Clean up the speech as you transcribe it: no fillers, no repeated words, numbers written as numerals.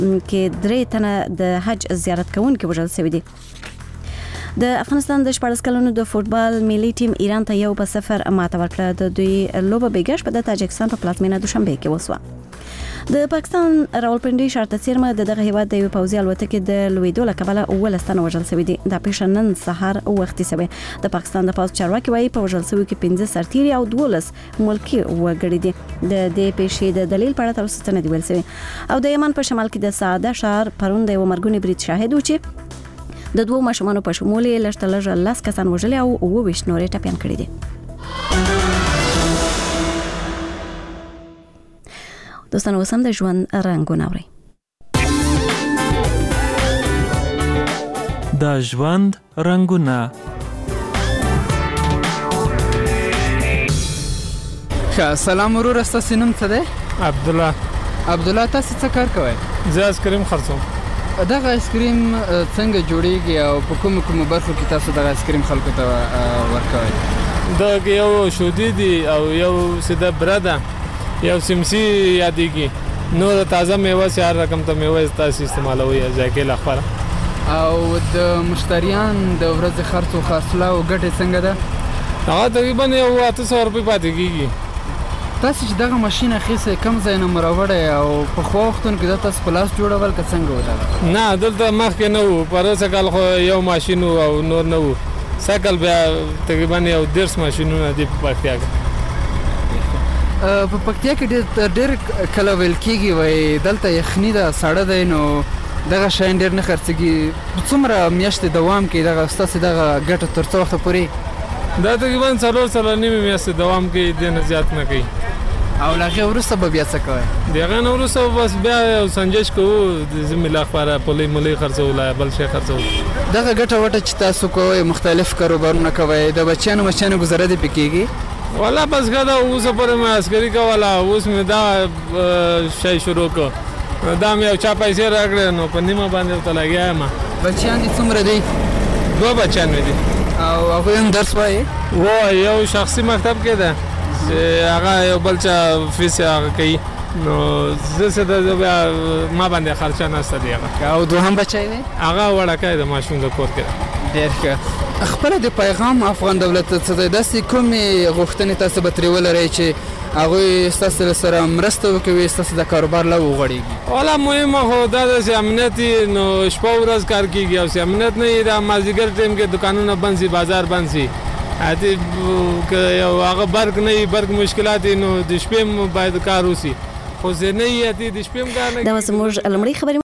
کې 3 تنه د حج زیارت کوونکي وژل شوي دي. د افغانستان د 14 کلونو د فوتبال ملي ټیم ایران ته 1-0 ماته ورکړه. د دوی لوبه بیګش په د تاجکستان په پلازمینه دوشنبه کې وسوه. د پاکستان راولپنډي شرطه څیرمه دغه هیواد د یو پوځي الوتکې د لویدو له کبله 12 تنه وژل شوي دي. دا پیښه نن سهار وختي شوه. د پاکستان د پوځ چارواکي وايي په وژل شوي کې 15 سرتیري او 12 ملکی وګړي دي. د دې پیښې د دلیل په اړه تاسو ته نه دی ویل شوی. او د یمن په شمال کې د سعده شهر پرون د یو مرګونی برید شاهد و چې د 2 ماشومانو په شمول یې لږ تر لږه 10 کسان وژلي او 29 نورې ټپیان کړي دي. دوستانو اوس هم د ژوند رنګونه اورئ. د ژوند رنګونه. سلام ورور، ستاسو نوم څه دی؟ عبدالله. تاسو څه کار کوئ؟ زه آیسکریم خرڅوم. دغه آیسکریم څنګه جوړیږي او په کومو برخو کې تاسو دغه آیسکریم خلکو ته ورکوئ؟ دا یو شودي دي او یو سیده برده، یو سمسی یادېږي، نور تازه میوه سي هر رقم ته میوه تاسو استعمالوي ذایقې لپاره. او د مشتریان د ورځې خرڅ او حاصله او ګټه څنګه ده؟ هغه تقریبا 800 روپۍ پاتې کیږي. تاسو چې دغه ماشين اخیسه کم ځای نه مراوړې او په خو وختونو کې د تاسو په لاس جوړول که څنګه ودا؟ نه دلته مخکې نه وو، پر سکل خو یو ماشين او نور نه وو. سکل بیا تقریبا یو 10 ماشينونه دي په پکتیا کې. په پکتیا کې ډېر کله ویل کېږي وای دلته یخني ده، ساړه دی، نو دغه شاین ډېر نه خرڅېږي. څومره میاشتې دوام کوي دغه ستاسو دغه ګټه تر څو وخته پورې؟ دا تقریبا 4 نیمه میاشتې دوام کوي، دې نه زیات نه کوي. او لغه ورسته به بیا څه کوي؟ دغه نو ورسته بس بیا یو سنجش کوو د زميله لپاره پولي ملي خرڅول بل شي خرڅول. دغه ګټه وټه چې تاسو کوئ مختلف کاروبارونه کوئ، د بچیانو گزاره دي پکېږي؟ والا بس غدا اوس پر ما عسکري کولا، اوس مې دا شای شروع کو، دا مې یو چا پیسې راکړې نو په نیمه باندې ته لګیا ما. بچیان دي څومره دي؟ 2 بچیان مې دي. او هغه هم درس وایي؟ یو شخصي مکتب کې ده چې هغه یو بل چا فیس هغه کوي، نو زه څه د ما باندې خرچه نشته دی هغه. او دوهم بچی دی؟ هغه وړکای د ماشوم د کور کې. ډېر ښه. خپل د پیغام افغان دولت څه دی؟ داسې کومې غوښتنې تاسو به ترې ولرئ چې هغوی ستاسو سره مرسته وکوي، ستاسو د کاروبار له وغوړېږي؟ والا مهمه خو دا ده چې امنیت نو شپه ورځ کار کېږي، او چې امنیت نه وي دا مازدیګر ټایم کې دکانونه بند شي، بازار بند شي، که یو هغه برق نه وي، برق مشکلات نو د شپې باید کار وشي، خو زه نه وي د شپې کار نه. دا زموږ لومړی خبرې